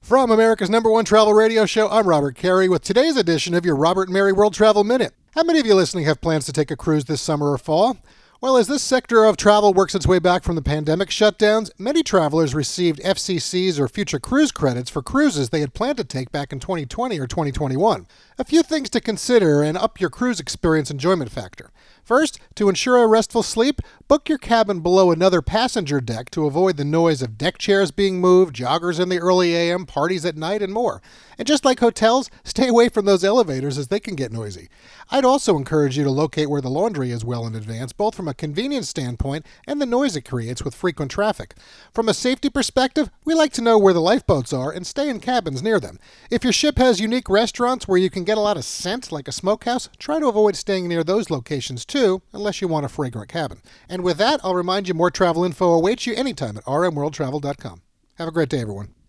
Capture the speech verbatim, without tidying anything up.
From America's number one travel radio show, I'm Robert Carey with today's edition of your Robert and Mary World Travel Minute. How many of you listening have plans to take a cruise this summer or fall? Well, as this sector of travel works its way back from the pandemic shutdowns, many travelers received F C Cs or future cruise credits for cruises they had planned to take back in twenty twenty or twenty twenty-one. A few things to consider and up your cruise experience enjoyment factor. First, to ensure a restful sleep, book your cabin below another passenger deck to avoid the noise of deck chairs being moved, joggers in the early A M, parties at night, and more. And just like hotels, stay away from those elevators as they can get noisy. I'd also encourage you to locate where the laundry is well in advance, both from a convenience standpoint and the noise it creates with frequent traffic. From a safety perspective, we like to know where the lifeboats are and stay in cabins near them. If your ship has unique restaurants where you can get a lot of scent, like a smokehouse, try to avoid staying near those locations too, unless you want a fragrant cabin. And with that, I'll remind you more travel info awaits you anytime at r m world travel dot com. Have a great day, everyone.